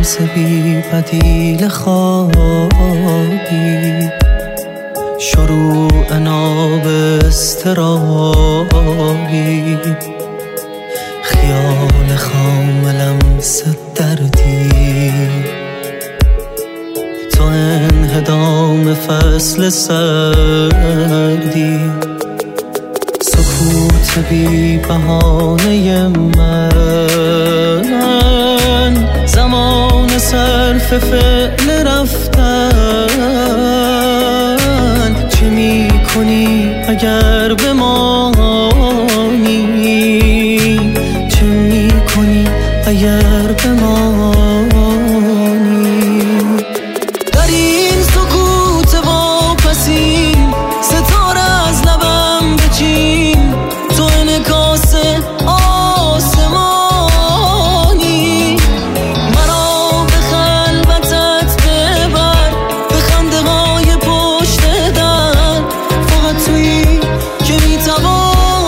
بی بدیل خوابی، شروع ناب استرابی، خیال خاملم دردی، تو انهدام فصل سردی، سکوت بی بهانه من، زمان صرف فعل رفتن. چه می کنی اگر بمانی؟ چه می کنی اگر بمانی؟ در این سکوت واپسی ستاره از لبم بچین، تو انعکاس آسمانی. مرا به خلوتت ببر، به خنده های پشت در، فقط تویی که میتوانی.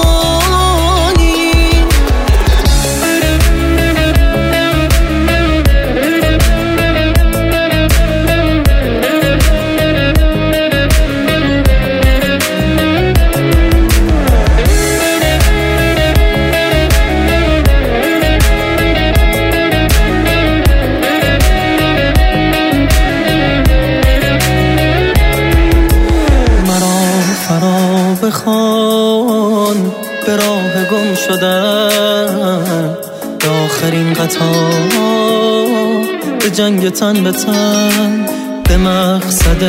بخوان به راه گم شدن، به آخرین قطار، به جنگ تن به تن، به مقصد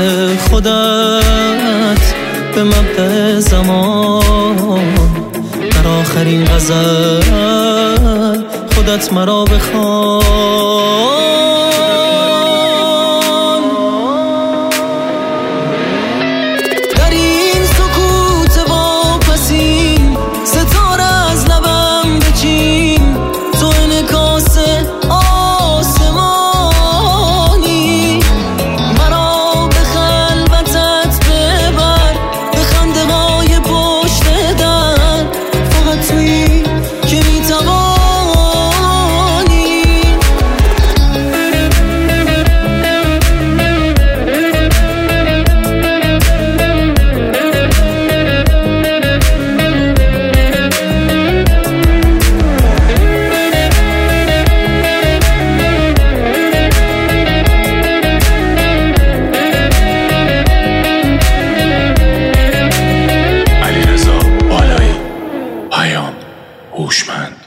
خودت، به مبدأ زمان. در آخرین غزل خودت مرا بخوان. هوشمند.